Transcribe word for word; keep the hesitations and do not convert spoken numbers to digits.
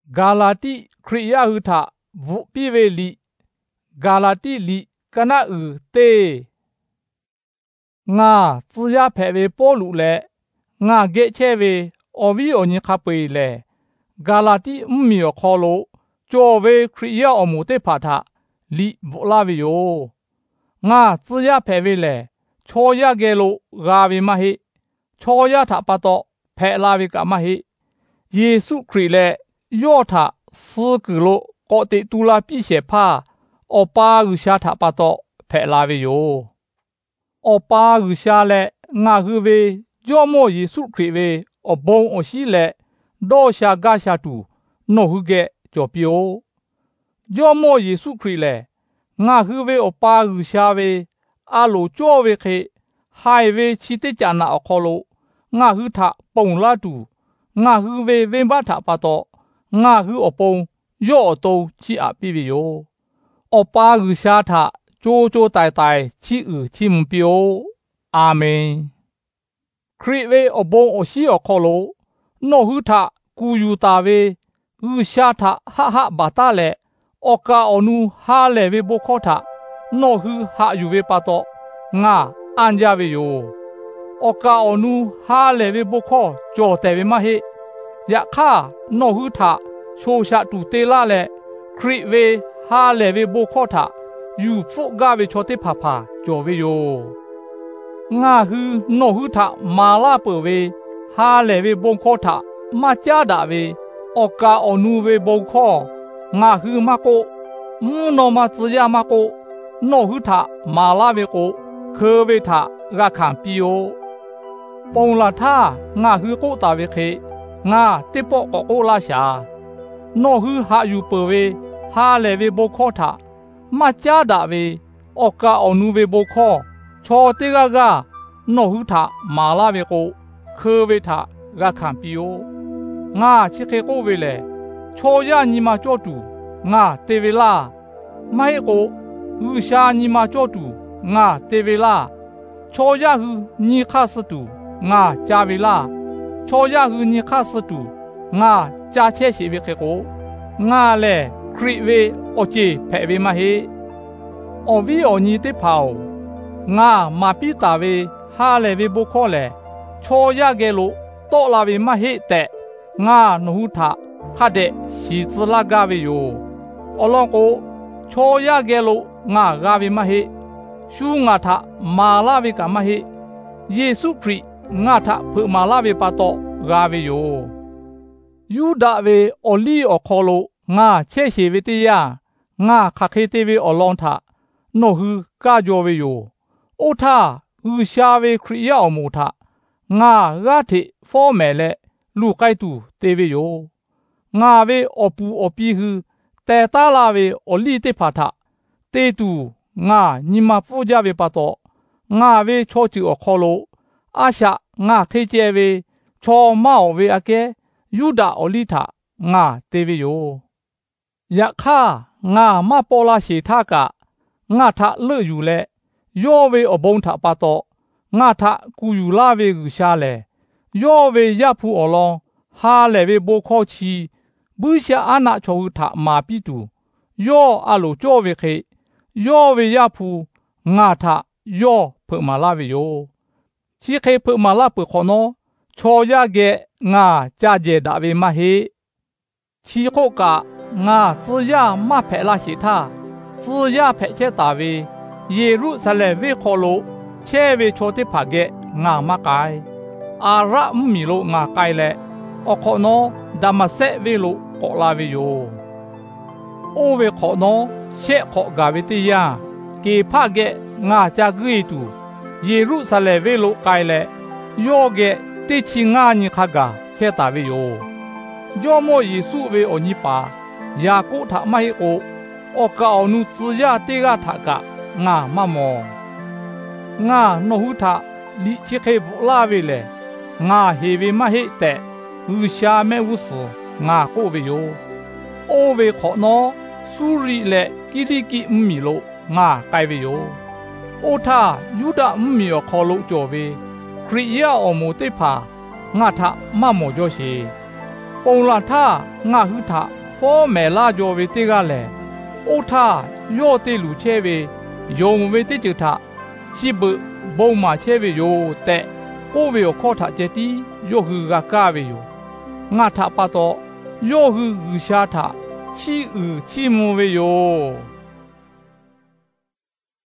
ဂါလာတိခရိယဟုထဝုပိဝေလိဂါလာတိလိကနအူတေငါ自呀ဖဲဝေပေါ်လူလေငါဂေချေဝေအော်ဝီအိုညခပွေလေဂါလာတိအမီယောခေါ်လို့ကြောဝေခရိယအမှုတေဖာထလီဗလာဝီယောငါ自呀ဖဲဝေလေချောရကေလို့ဂါဝီမဟိချောရထပတ်တော့ဖဲလာဝီကမဟိယေစုခရစ်လေယောထစကူလို့ကိုတေတူလာပြည့်ရှေဖာအပါရူရှာထပတ်တော့ဖဲလာဝီယောအပါရူရှာလေငါဟူဝေကြောမောယေစုခရစ်ဝေအဘုံအရှိလေဒေါ်ရှာဂါရှာတူနိုဟုကဲကြောပြောကြောမောယေစုခရစ်လေငါဟူဝေအပါရူရှာဝေအလိုကြောဝေခေဟိုင်ဝေချီတေချာနာအခေါ်လို့ငါဟူထပုံလာတူငါဟူဝေဝင်းပါထပတ်တော့ငါဟူအပုံယော့တုံးချီအပြည့်ယောအပါရူရှာထကြိုးကြိုးတိုင်တိုင်ချီဥချီမပြောအာမင်ခရစ်ဝေအဘုံအရှိအခေါ်လို့နိုဟုထကူယူတာဝေဥရှာထဟဟဘာတာလေအကာအနုဟာလေဝေဘခေါ်ထနိုဟုဟာယူဝေပတ်တော့ငါအန်ကြဝေယောအကာအနုဟာလေဝေဘခေါ်ကြောတဲ့ဝေမဟိယခါနိုဟုထချိုရှာတူတေလာလေခရစ်ဝေဟာလေဝေဘခေါ်ထယူဖုဂါဝေချောတေဖာဖာကြောဝေယောငါဟူနိုဟုထမာလာပဝေဟာလေဝေဘုံခေါ်ထမကြတာဝေအကာအနုဝေဘုံခေါ်ငါဟူမကိုမူနောမဇယမကိုနိုဟုထမာလာဝေကိုခေဝေထရခံပီယောပုံလာထငါဟူကိုတာဝေခေငါတိပေါကိုကိုလာရှာနိုဟုဟာယူပဝေဟာလေဝေဘုံခေါ်ထမကြတာဝေအကာအနုဝေဘုံခေါ်ချောတေဂဂနိုဟုထမာလာဝေကိုခေဝေထရခံပီယောငါချေခေကိုဝေလေချောရညီမကြောတူငါတေဝေလာမိုင်ကိုဥရှာညီမကြောတူငါတေဝေလာချောရဟုညီခစတူငါဂျာဝေလာချောရဟုညီခစတူငါဂျာချေရှိဝေခေကိုငါလေခရစ်ဝေအချေဖဲဝေမဟေအော်ဝီအော်ညီတေဖောင်ငါမာပိတာဝေဟာလေဝေဘခေါ်လေချောရကေလို့တော့လာဝေမဟိတဲ့ငါနဟုထခတ်တဲ့ရှီစလာဂဝေယောအလောကိုချောရကေလို့ငါဂဝေမဟိရှူငါထမာလာဝေကမဟိယေစုခရစ်ငါထဖမာလာဝေပတ်တော့ဂဝေယောယူဒဝေအလီအခေါ်လို့ငါချေရှိဝေတယငါခခေတေဝေအလောထနိုဟုကာကြောဝေယောအိုထာဥရှာဝေခရိယအမှုထငါရတိဖောမဲလေလူကိုက်တူတေဝေယောငါဝေအပူအပီဟုတေတာလာဝေအလီတေဖာထတေတူငါညီမဖိုးကြဝေပတ်တော့ငါဝေချောချူအခေါ်လို့အာရှငါခေကျဲဝေချောမောဝေအကဲယူဒအလီထငါတေဝေယောယခါငါမပေါ်လာရှိထကငါထလွယူလေယောဝေအဘုံထပတ်တော့ငါထကူယူလာဝေကူရှာလေယောဝေရဖူအလောဟာလေဝေဘိုခေါချီဘူးရှာအနာချောထမာပိတူယောအလိုကြောဝေခေယောဝေရဖူငါထယောဖမလာဝေယောချီခေဖမလာပခေါနောချောရကေငါကြကြဒါဝေမဟေချီခိုကငါ自呀မဖဲလာရှိထ自呀ဖဲချက်တာဝေယေရုဆလဝေခေါ်လို့ချဲဝေချိုတိဖာကေငါမကိုင်အာရမီလိုငါကိုင်လေအခေါ်နောဒမဆက်ဝေလို့ခေါ်လာဝေယောအိုဝေခေါ်နောရှေခေါ်ဂါဝေတိယကေဖာကေငါကြဂီတူယေရုဆလဝေလို့ကိုင်လေယောကေတိချီငါညခဂါချက်တာဝေယောယောမောယေစုဝေအနိပါယာကုထမဟိကိုအကောနုဇယတေဂထကငါမမောငါနဟုထလိချေခေဗလာဝေလေငါဟေဝေမဟိတဲ့ဥရှာမဲဝုစငါကိုဝေယောအိုဝေခေါနောစူရီလေကိတိကိမီလိုငါကိုင်ဝေယောအိုထာယူဒမီယောခေါ်လို့ကြော်ဝေခရိယအမုတေဖာငါထမမောကြောရှိပုံလာထငါဟုထ佛美拉脚为这个嘞，欧他要对路切为用为这就他，基本宝马切为有的，我为有靠他这地要去个家为有，我他把到要去下他，去去去么为有。